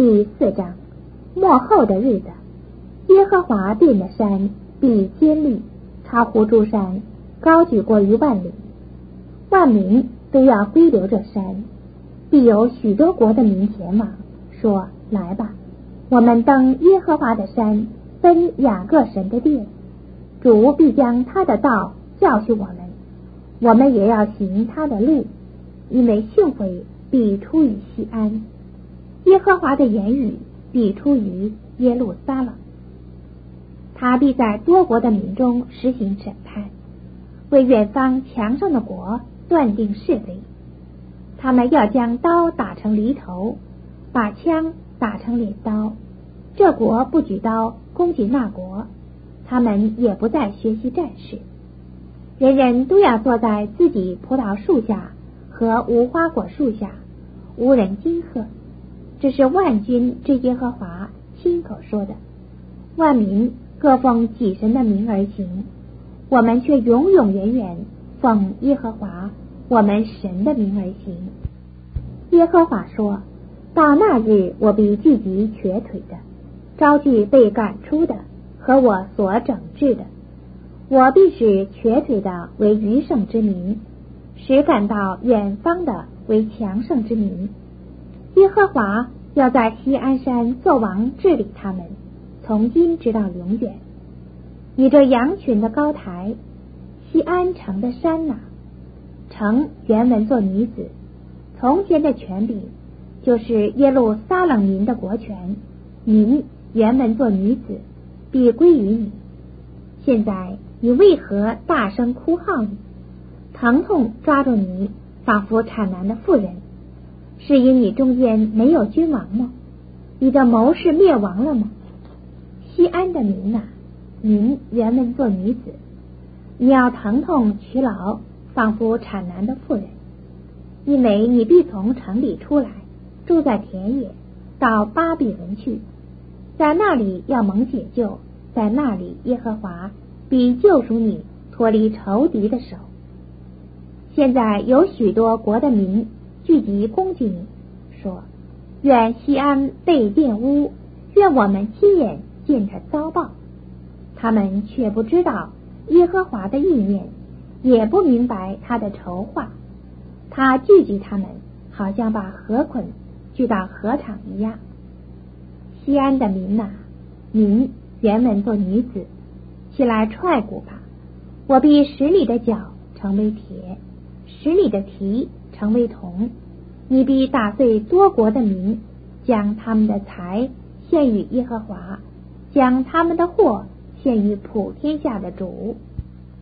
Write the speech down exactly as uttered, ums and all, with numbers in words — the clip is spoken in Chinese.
第四章，末后的日子，耶和华定的山必坚立，超乎诸山，高举过于万里。万民都要归流这山，必有许多国的民前往，说：来吧，我们登耶和华的山，奔雅各神的殿。主必将他的道教训我们，我们也要行他的路，因为训诲必出于西安，耶和华的言语必出于耶路撒冷。他必在多国的民中实行审判，为远方强盛的国断定是非。他们要将刀打成犁头，把枪打成镰刀。这国不举刀攻击那国，他们也不再学习战事。人人都要坐在自己葡萄树下和无花果树下，无人惊喝。这是万军之耶和华亲口说的。万民各奉己神的名而行，我们却永永远远奉耶和华我们神的名而行。耶和华说：到那日，我必聚集瘸腿的，招聚被赶出的和我所整治的。我必使瘸腿的为余剩之民，使赶到远方的为强盛之民。耶和华要在锡安山作王治理他们，从今直到永远。你这羊群的高台，锡安城的山哪、啊？城原文作女子，从前的权柄就是耶路撒冷民的国权，民原文作女子，必归于你。现在你为何大声哭号呢？疼痛抓住你，仿佛产难的妇人。是因你中间没有君王吗？你的谋士灭亡了吗？锡安的民哪、啊？民原文作女子，你要疼痛劬劳，仿佛产难的妇人。因为你必从城里出来，住在田野，到巴比伦去，在那里要蒙解救，在那里耶和华必救赎你，脱离仇敌的手。现在有许多国的民聚集攻击你，说：愿锡安被玷污，愿我们亲眼见他遭报。他们却不知道耶和华的意念，也不明白他的筹划。他聚集他们，好像把河捆聚到河场一样。锡安的民哪、啊？民原文作女子，起来踹鼓吧！我必使你的脚成为铁，使你的蹄成为铜。你必打碎多国的民，将他们的财献与耶和华，将他们的货献于普天下的主。